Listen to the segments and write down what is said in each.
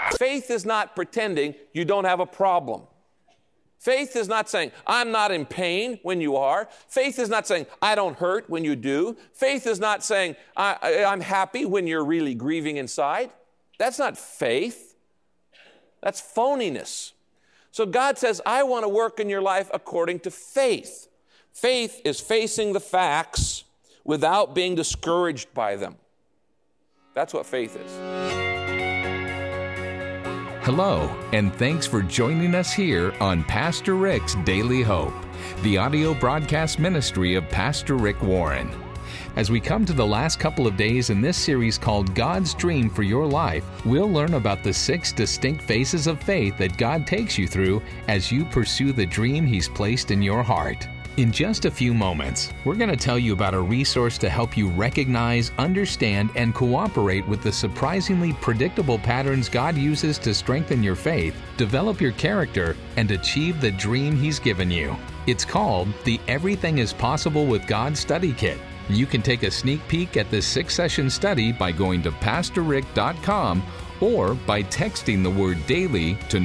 Faith is not pretending you don't have a problem. Faith is not saying, I'm not in pain when you are. Faith is not saying, I don't hurt when you do. Faith is not saying, I'm happy when you're really grieving inside. That's not faith. That's phoniness. So God says, I want to work in your life according to faith. Faith is facing the facts without being discouraged by them. That's what faith is. Hello, and thanks for joining us here on Pastor Rick's Daily Hope, the audio broadcast ministry of Pastor Rick Warren. As we come to the last couple of days in this series called God's Dream for Your Life, we'll learn about the 6 distinct phases of faith that God takes you through as you pursue the dream He's placed in your heart. In just a few moments, we're going to tell you about a resource to help you recognize, understand, and cooperate with the surprisingly predictable patterns God uses to strengthen your faith, develop your character, and achieve the dream He's given you. It's called the Everything is Possible with God Study Kit. You can take a sneak peek at this 6-session study by going to PastorRick.com or by texting the word DAILY to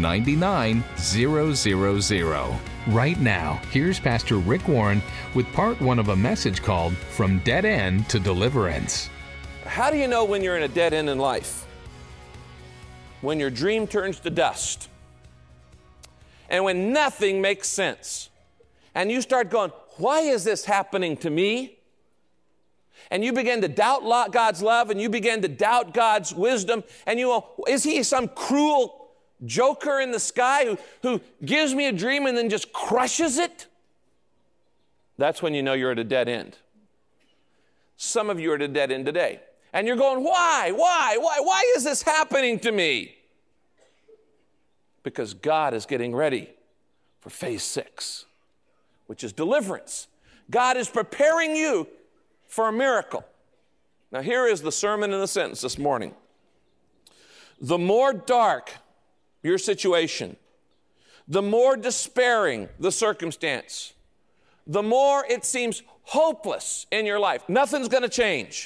99000. Right now, here's Pastor Rick Warren with part 1 of a message called From Dead End to Deliverance. How do you know when you're in a dead end in life? When your dream turns to dust. And when nothing makes sense. And you start going, why is this happening to me? And you begin to doubt God's love, and you begin to doubt God's wisdom, and you go, is He some cruel joker in the sky who gives me a dream and then just crushes it? That's when you know you're at a dead end. Some of you are at a dead end today. And you're going, why is this happening to me? Because God is getting ready for phase 6, which is deliverance. God is preparing you for a miracle. Now here is the sermon in the sentence this morning. The more dark your situation, the more despairing the circumstance, the more it seems hopeless in your life, nothing's going to change,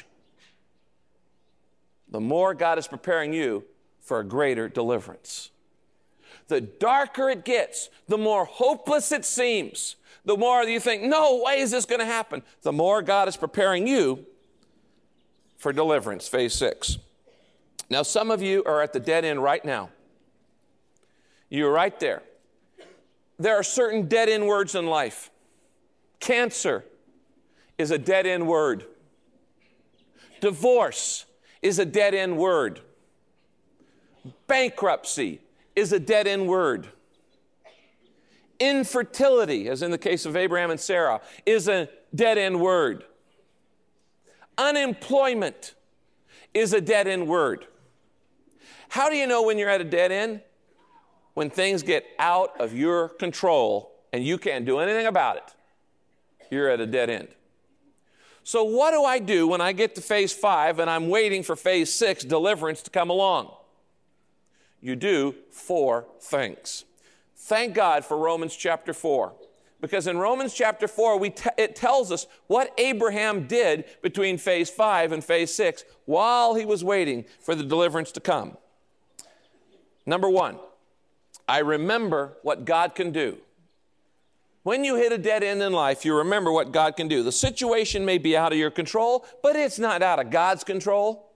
the more God is preparing you for a greater deliverance. The darker it gets, the more hopeless it seems, the more you think, no way is this going to happen, the more God is preparing you for deliverance, phase 6. Now, some of you are at the dead end right now. You're right there. There are certain dead-end words in life. Cancer is a dead-end word. Divorce is a dead-end word. Bankruptcy is a dead-end word. Infertility, as in the case of Abraham and Sarah, is a dead-end word. Unemployment is a dead-end word. How do you know when you're at a dead end? When things get out of your control and you can't do anything about it, you're at a dead end. So what do I do when I get to phase 5 and I'm waiting for phase 6, deliverance, to come along? You do 4 things. Thank God for Romans chapter 4. Because in Romans chapter 4, it tells us what Abraham did between phase 5 and phase 6 while he was waiting for the deliverance to come. Number 1. I remember what God can do. When you hit a dead end in life, you remember what God can do. The situation may be out of your control, but it's not out of God's control.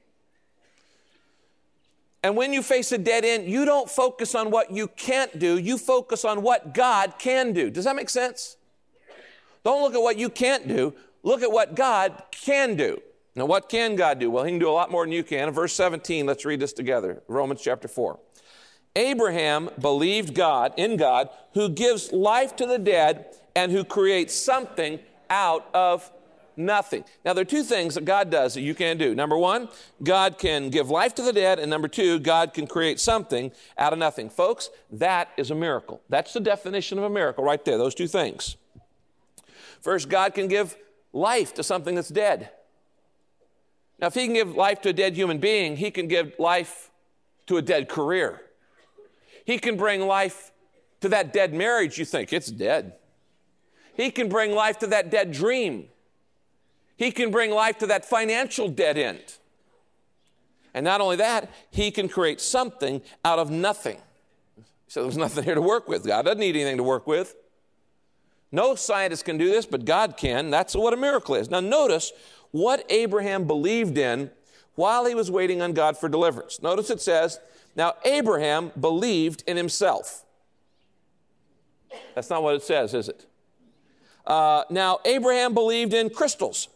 And when you face a dead end, you don't focus on what you can't do. You focus on what God can do. Does that make sense? Don't look at what you can't do. Look at what God can do. Now, what can God do? Well, He can do a lot more than you can. In verse 17, let's read this together. Romans chapter 4. Abraham believed in God, who gives life to the dead and who creates something out of nothing. Now, there are 2 things that God does that you can't do. Number 1, God can give life to the dead, and number 2, God can create something out of nothing. Folks, that is a miracle. That's the definition of a miracle right there, those 2 things. First, God can give life to something that's dead. Now, if He can give life to a dead human being, He can give life to a dead career. He can bring life to that dead marriage you think it's dead. He can bring life to that dead dream. He can bring life to that financial dead end. And not only that, he can create something out of nothing. So there's nothing here to work with. God doesn't need anything to work with. No scientist can do this, but God can. That's what a miracle is. Now notice what Abraham believed in while he was waiting on God for deliverance. Notice it says, now Abraham believed in himself. That's not what it says, is it? Now Abraham believed in crystals.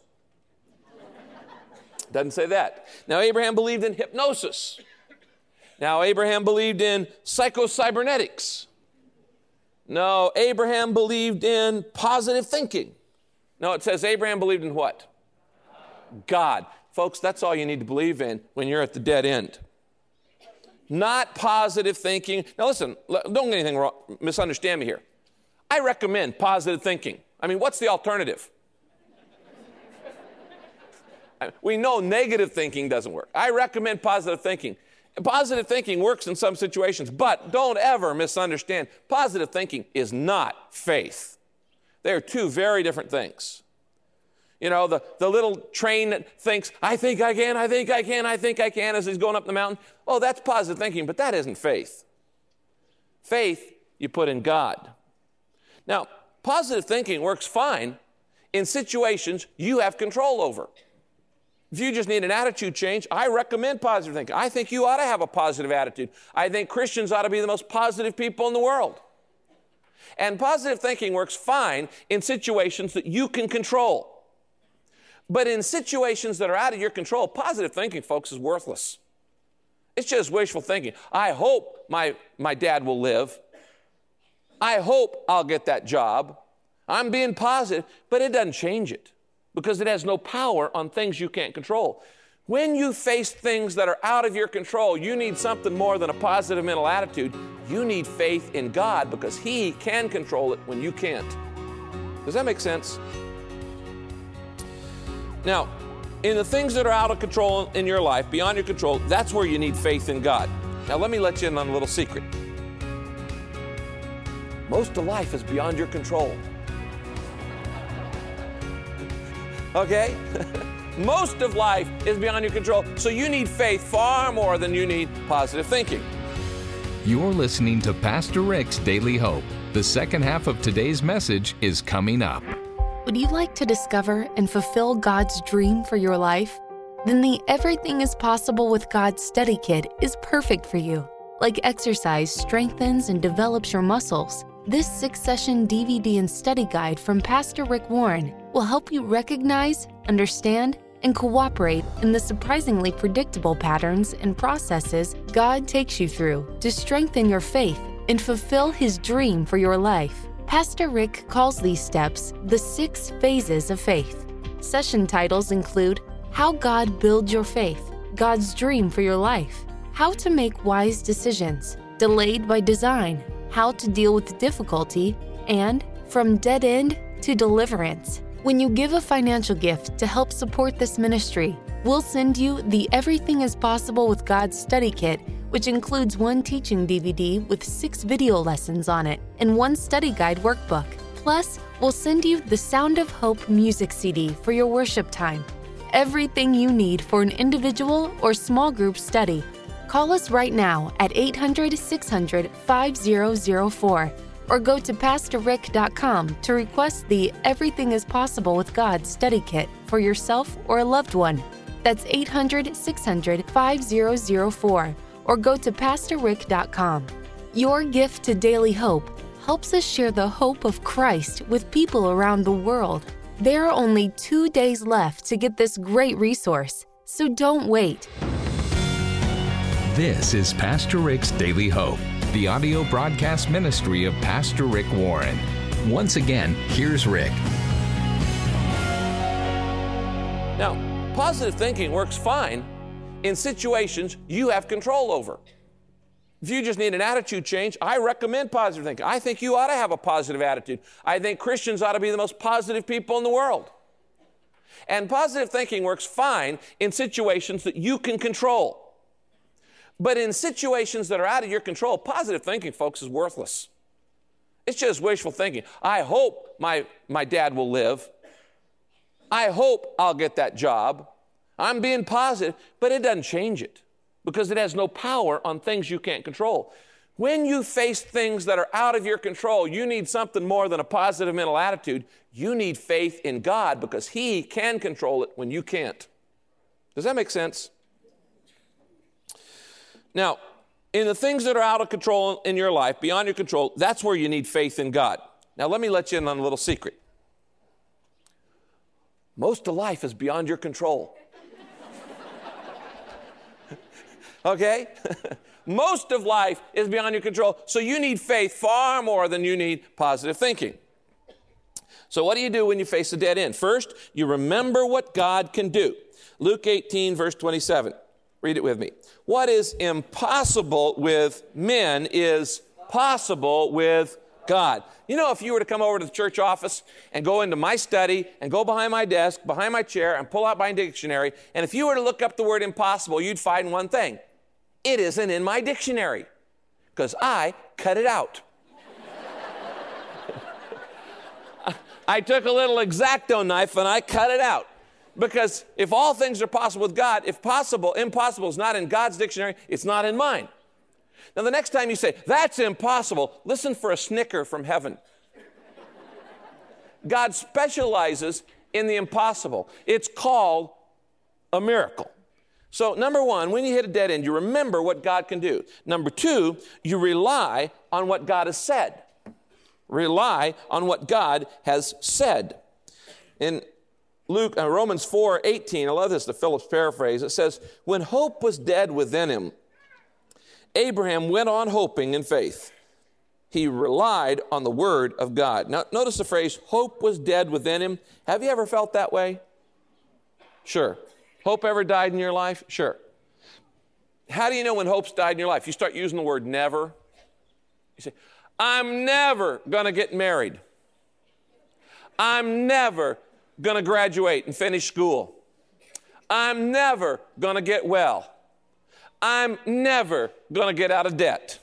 Doesn't say that. Now Abraham believed in hypnosis. Now Abraham believed in psychocybernetics. No, Abraham believed in positive thinking. No, it says Abraham believed in what? God. Folks, that's all you need to believe in when you're at the dead end. Not positive thinking. Now listen, don't get anything wrong, misunderstand me here. I recommend positive thinking. I mean, what's the alternative? We know negative thinking doesn't work. I recommend positive thinking. Positive thinking works in some situations, but don't ever misunderstand. Positive thinking is not faith. They're two very different things. You know, the little train that thinks, I think I can, I think I can, I think I can, as he's going up the mountain. Oh, that's positive thinking, but that isn't faith. Faith, you put in God. Now, positive thinking works fine in situations you have control over. If you just need an attitude change, I recommend positive thinking. I think you ought to have a positive attitude. I think Christians ought to be the most positive people in the world. And positive thinking works fine in situations that you can control. But in situations that are out of your control, positive thinking, folks, is worthless. It's just wishful thinking. I hope my dad will live. I hope I'll get that job. I'm being positive, but it doesn't change it, because it has no power on things you can't control. When you face things that are out of your control, you need something more than a positive mental attitude. You need faith in God, because He can control it when you can't. Does that make sense? Now, in the things that are out of control in your life, beyond your control, that's where you need faith in God. Now, let me let you in on a little secret. Most of life is beyond your control. Okay? Most of life is beyond your control, so you need faith far more than you need positive thinking. You're listening to Pastor Rick's Daily Hope. The second half of today's message is coming up. Would you like to discover and fulfill God's dream for your life? Then the Everything is Possible with God study kit is perfect for you. Like exercise strengthens and develops your muscles, this 6-session DVD and study guide from Pastor Rick Warren will help you recognize, understand, and cooperate in the surprisingly predictable patterns and processes God takes you through to strengthen your faith and fulfill His dream for your life. Pastor Rick calls these steps the 6 phases of faith. Session titles include How God Builds Your Faith, God's Dream for Your Life, How to Make Wise Decisions, Delayed by Design, How to Deal with Difficulty, and From Dead End to Deliverance. When you give a financial gift to help support this ministry, we'll send you the Everything is Possible with God study kit, which includes 1 teaching DVD with 6 video lessons on it and 1 study guide workbook. Plus, we'll send you the Sound of Hope music CD for your worship time. Everything you need for an individual or small group study. Call us right now at 800-600-5004 or go to PastorRick.com to request the Everything is Possible with God study kit for yourself or a loved one. That's 800-600-5004 or go to PastorRick.com. Your gift to Daily Hope helps us share the hope of Christ with people around the world. There are only 2 days left to get this great resource, so don't wait. This is Pastor Rick's Daily Hope, the audio broadcast ministry of Pastor Rick Warren. Once again, here's Rick. Now, positive thinking works fine in situations you have control over. If you just need an attitude change, I recommend positive thinking. I think you ought to have a positive attitude. I think Christians ought to be the most positive people in the world. And positive thinking works fine in situations that you can control. But in situations that are out of your control, positive thinking, folks, is worthless. It's just wishful thinking. I hope my dad will live. I hope I'll get that job. I'm being positive, but it doesn't change it because it has no power on things you can't control. When you face things that are out of your control, you need something more than a positive mental attitude. You need faith in God because He can control it when you can't. Does that make sense? Now, in the things that are out of control in your life, beyond your control, that's where you need faith in God. Now, let me let you in on a little secret. Most of life is beyond your control. Okay? Most of life is beyond your control, so you need faith far more than you need positive thinking. So what do you do when you face a dead end? First, you remember what God can do. Luke 18, verse 27. Read it with me. What is impossible with men is possible with God. You know, if you were to come over to the church office and go into my study and go behind my desk, behind my chair, and pull out my dictionary, and if you were to look up the word impossible, you'd find one thing. It isn't in my dictionary because I cut it out. I took a little X-Acto knife and I cut it out. Because if all things are possible with God, if impossible is not in God's dictionary, it's not in mine. Now, the next time you say, that's impossible, listen for a snicker from heaven. God specializes in the impossible. It's called a miracle. So, number one, when you hit a dead end, you remember what God can do. Number two, you rely on what God has said. Rely on what God has said. In Romans 4:18, I love this, the Phillips paraphrase. It says, when hope was dead within him, Abraham went on hoping in faith. He relied on the word of God. Now, notice the phrase, hope was dead within him. Have you ever felt that way? Sure. Hope ever died in your life? Sure. How do you know when hope's died in your life? You start using the word never. You say, I'm never going to get married. I'm never going to graduate and finish school. I'm never going to get well. I'm never going to get out of debt.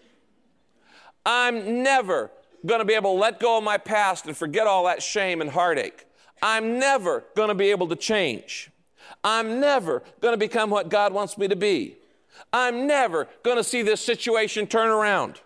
I'm never going to be able to let go of my past and forget all that shame and heartache. I'm never going to be able to change. I'm never going to become what God wants me to be. I'm never going to see this situation turn around.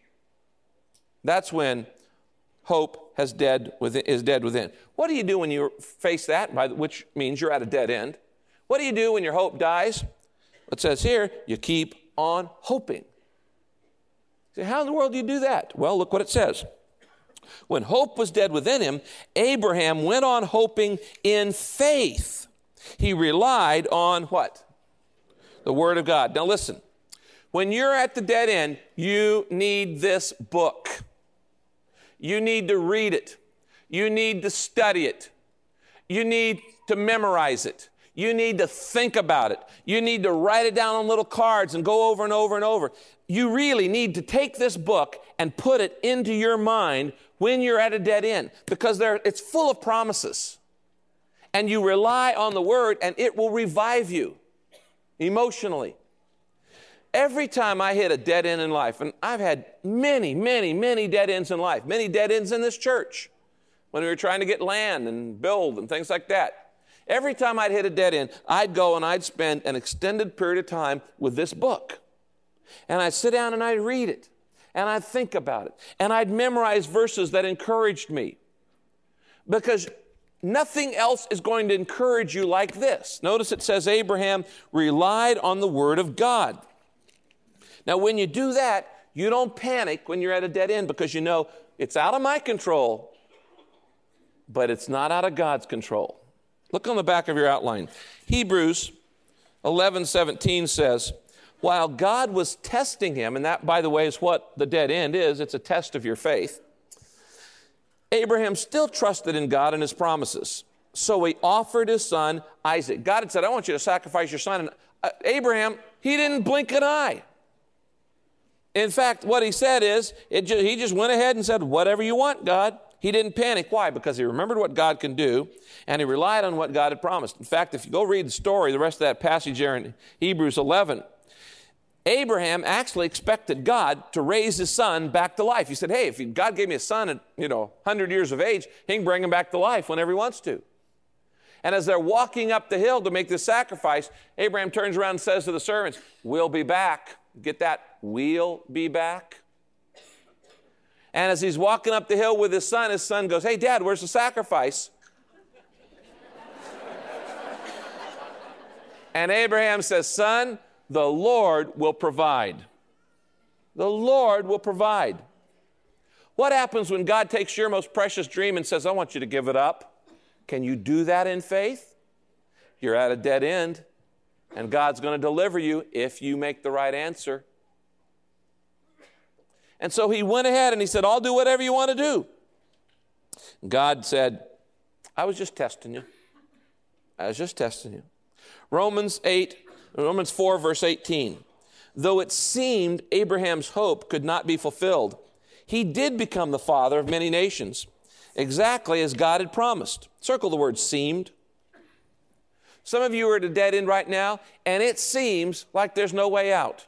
That's when hope is dead within. What do you do when you face that, which means you're at a dead end? What do you do when your hope dies? It says here, you keep on hoping. You say, how in the world do you do that? Well, look what it says. When hope was dead within him, Abraham went on hoping in faith. He relied on what? The Word of God. Now listen, when you're at the dead end, you need this book. You need to read it. You need to study it. You need to memorize it. You need to think about it. You need to write it down on little cards and go over and over and over. You really need to take this book and put it into your mind when you're at a dead end because it's full of promises. And you rely on the Word and it will revive you emotionally. Every time I hit a dead end in life, and I've had many, many, many dead ends in life, many dead ends in this church when we were trying to get land and build and things like that. Every time I'd hit a dead end, I'd go and I'd spend an extended period of time with this book. And I'd sit down and I'd read it. And I'd think about it. And I'd memorize verses that encouraged me. Because nothing else is going to encourage you like this. Notice it says Abraham relied on the Word of God. Now, when you do that, you don't panic when you're at a dead end because you know it's out of my control, but it's not out of God's control. Look on the back of your outline. Hebrews 11:17 says, while God was testing him, and that, by the way, is what the dead end is, it's a test of your faith, Abraham still trusted in God and his promises. So he offered his son Isaac. God had said, I want you to sacrifice your son. And Abraham, he didn't blink an eye. In fact, what he said is, he just went ahead and said, whatever you want, God. He didn't panic. Why? Because he remembered what God can do, and he relied on what God had promised. In fact, if you go read the story, the rest of that passage there in Hebrews 11, Abraham actually expected God to raise his son back to life. He said, hey, if God gave me a son at 100 years of age, he can bring him back to life whenever he wants to. And as they're walking up the hill to make this sacrifice, Abraham turns around and says to the servants, we'll be back. Get that? We'll be back. And as he's walking up the hill with his son goes, hey, Dad, where's the sacrifice? And Abraham says, son, the Lord will provide. The Lord will provide. What happens when God takes your most precious dream and says, I want you to give it up? Can you do that in faith? You're at a dead end, and God's going to deliver you if you make the right answer. And so he went ahead and he said, I'll do whatever you want to do. God said, I was just testing you. I was just testing you. Romans 4, verse 18. Though it seemed Abraham's hope could not be fulfilled, he did become the father of many nations, exactly as God had promised. Circle the word seemed. Some of you are at a dead end right now, and it seems like there's no way out.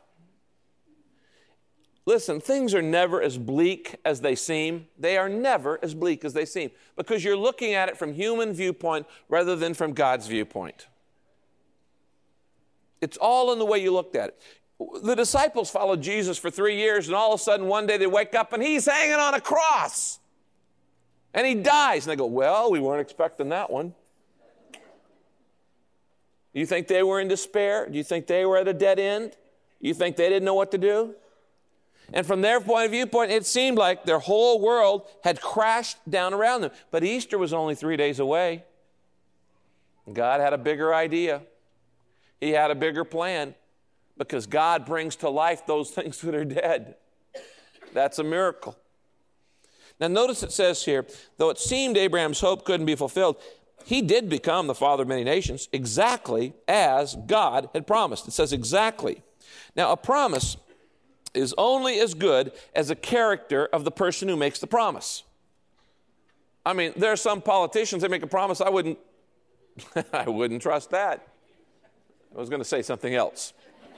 Listen, things are never as bleak as they seem. They are never as bleak as they seem because you're looking at it from human viewpoint rather than from God's viewpoint. It's all in the way you looked at it. The disciples followed Jesus for 3 years, and all of a sudden one day they wake up and he's hanging on a cross. And he dies. And they go, well, we weren't expecting that one. Do you think they were in despair? Do you think they were at a dead end? Do you think they didn't know what to do? And from their viewpoint, it seemed like their whole world had crashed down around them. But Easter was only 3 days away. God had a bigger idea. He had a bigger plan because God brings to life those things that are dead. That's a miracle. Now notice it says here, though it seemed Abraham's hope couldn't be fulfilled, he did become the father of many nations exactly as God had promised. It says exactly. Now a promise is only as good as the character of the person who makes the promise. I mean, there are some politicians that make a promise, I wouldn't trust that. I was going to say something else.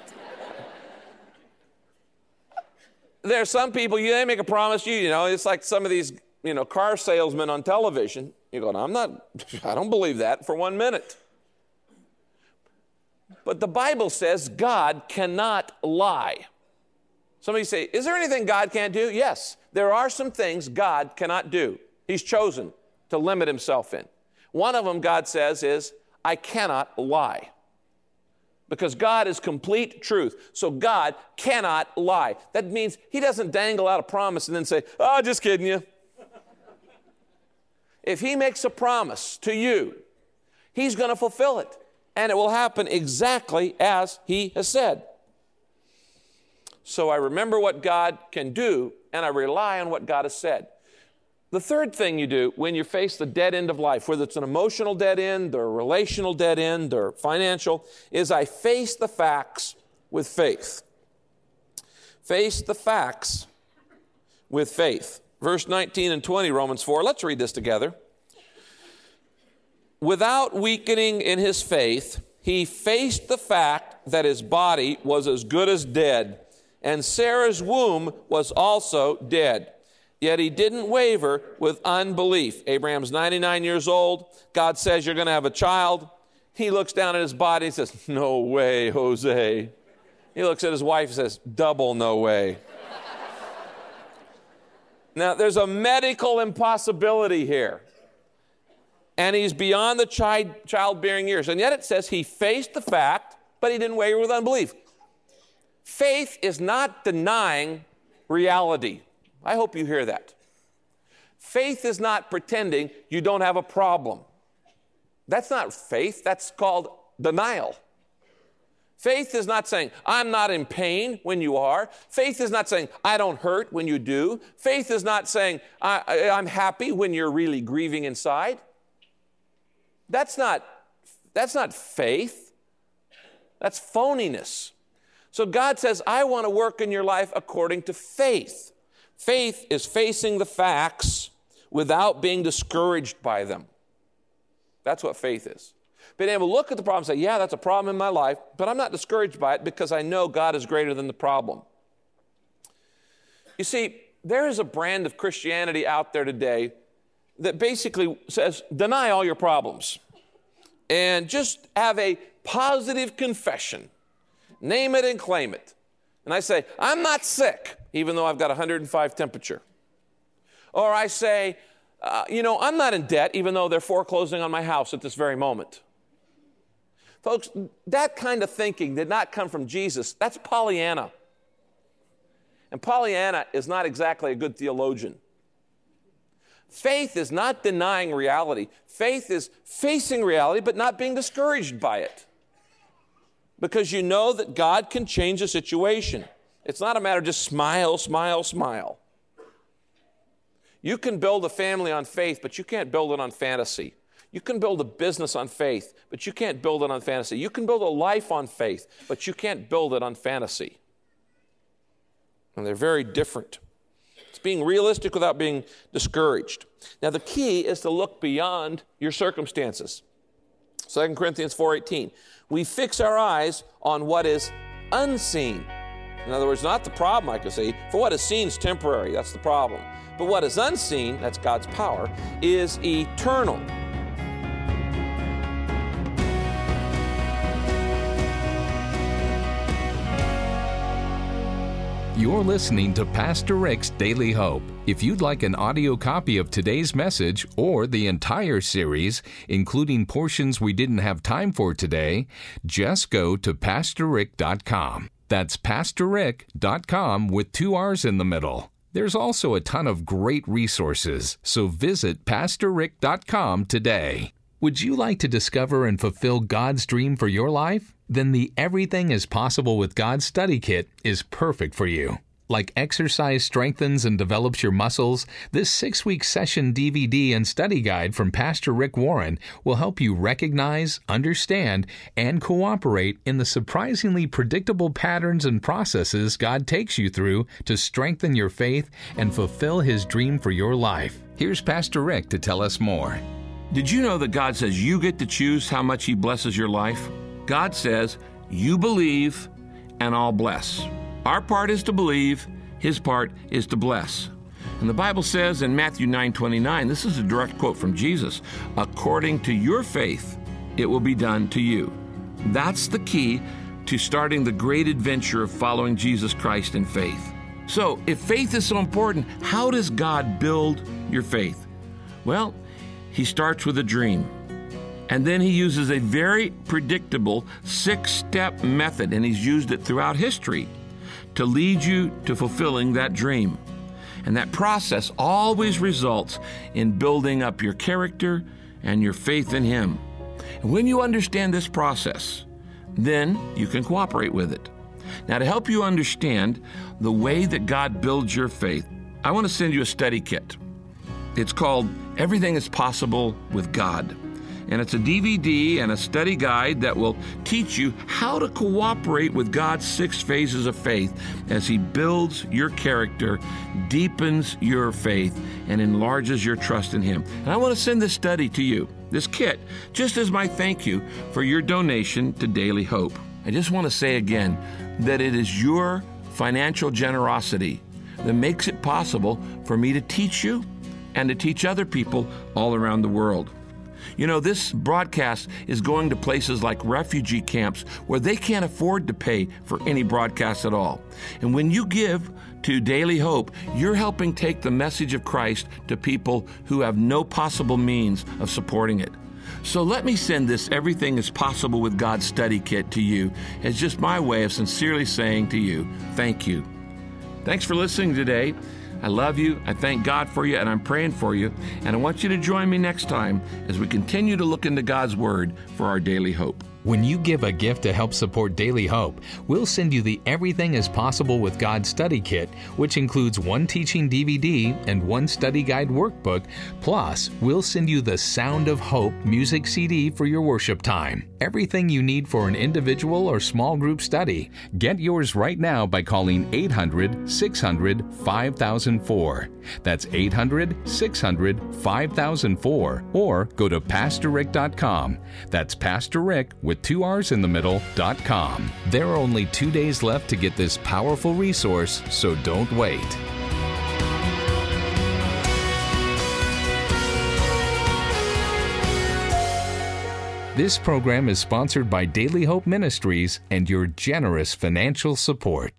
There are some people, they make a promise, it's like some of these, car salesmen on television. You go, I don't believe that for 1 minute. But the Bible says God cannot lie. Somebody say, is there anything God can't do? Yes, there are some things God cannot do. He's chosen to limit himself in. One of them, God says, is, I cannot lie. Because God is complete truth. So God cannot lie. That means he doesn't dangle out a promise and then say, oh, just kidding you. If he makes a promise to you, he's going to fulfill it. And it will happen exactly as he has said. So I remember what God can do, and I rely on what God has said. The third thing you do when you face the dead end of life, whether it's an emotional dead end or a relational dead end or financial, is I face the facts with faith. Face the facts with faith. Verse 19 and 20, Romans 4. Let's read this together. Without weakening in his faith, he faced the fact that his body was as good as dead, and Sarah's womb was also dead. Yet he didn't waver with unbelief. Abraham's 99 years old. God says, you're going to have a child. He looks down at his body and says, no way, Jose. He looks at his wife and says, double no way. Now, there's a medical impossibility here. And he's beyond the childbearing years. And yet it says he faced the fact, but he didn't waver with unbelief. Faith is not denying reality. I hope you hear that. Faith is not pretending you don't have a problem. That's not faith. That's called denial. Faith is not saying, I'm not in pain when you are. Faith is not saying, I don't hurt when you do. Faith is not saying, I'm happy when you're really grieving inside. That's not faith. That's phoniness. So God says, I want to work in your life according to faith. Faith is facing the facts without being discouraged by them. That's what faith is. Being able to look at the problem and say, yeah, that's a problem in my life, but I'm not discouraged by it because I know God is greater than the problem. You see, there is a brand of Christianity out there today that basically says, deny all your problems. and just have a positive confession. Name it and claim it. And I say, I'm not sick, even though I've got 105 temperature. Or I say, I'm not in debt, even though they're foreclosing on my house at this very moment. Folks, that kind of thinking did not come from Jesus. That's Pollyanna. And Pollyanna is not exactly a good theologian. Faith is not denying reality. Faith is facing reality, but not being discouraged by it. Because you know that God can change a situation. It's not a matter of just smile, smile, smile. You can build a family on faith, but you can't build it on fantasy. You can build a business on faith, but you can't build it on fantasy. You can build a life on faith, but you can't build it on fantasy. And they're very different. It's being realistic without being discouraged. Now, the key is to look beyond your circumstances. 2 Corinthians 4:18. We fix our eyes on what is unseen. In other words, not the problem, I could say. For what is seen is temporary. That's the problem. But what is unseen, that's God's power, is eternal. You're listening to Pastor Rick's Daily Hope. If you'd like an audio copy of today's message or the entire series, including portions we didn't have time for today, just go to PastorRick.com. That's PastorRick.com with 2 R's in the middle. There's also a ton of great resources, so visit PastorRick.com today. Would you like to discover and fulfill God's dream for your life? Then the Everything is Possible with God study kit is perfect for you. Like exercise strengthens and develops your muscles, this 6-week session DVD and study guide from Pastor Rick Warren will help you recognize, understand, and cooperate in the surprisingly predictable patterns and processes God takes you through to strengthen your faith and fulfill His dream for your life. Here's Pastor Rick to tell us more. Did you know that God says you get to choose how much He blesses your life? God says, you believe and I'll bless. Our part is to believe, His part is to bless. And the Bible says in Matthew 9:29, this is a direct quote from Jesus, according to your faith, it will be done to you. That's the key to starting the great adventure of following Jesus Christ in faith. So, if faith is so important, how does God build your faith? Well, He starts with a dream. And then He uses a very predictable 6-step method, and He's used it throughout history to lead you to fulfilling that dream. And that process always results in building up your character and your faith in Him. And when you understand this process, then you can cooperate with it. Now, to help you understand the way that God builds your faith, I want to send you a study kit. It's called Everything is Possible with God. And it's a DVD and a study guide that will teach you how to cooperate with God's 6 phases of faith as He builds your character, deepens your faith, and enlarges your trust in Him. And I want to send this study to you, this kit, just as my thank you for your donation to Daily Hope. I just want to say again that it is your financial generosity that makes it possible for me to teach you and to teach other people all around the world. You know, this broadcast is going to places like refugee camps where they can't afford to pay for any broadcast at all. And when you give to Daily Hope, you're helping take the message of Christ to people who have no possible means of supporting it. So let me send this Everything is Possible with God study kit to you as just my way of sincerely saying to you, thank you. Thanks for listening today. I love you, I thank God for you, and I'm praying for you. And I want you to join me next time as we continue to look into God's Word for our daily hope. When you give a gift to help support Daily Hope, we'll send you the Everything is Possible with God study kit, which includes 1 teaching DVD and 1 study guide workbook. Plus, we'll send you the Sound of Hope music CD for your worship time. Everything you need for an individual or small group study. Get yours right now by calling 800-600-5004. That's 800-600-5004. Or go to PastorRick.com. That's Pastor Rick with 2 R's in the middle.com. There are only 2 days left to get this powerful resource, so don't wait. This program is sponsored by Daily Hope Ministries and your generous financial support.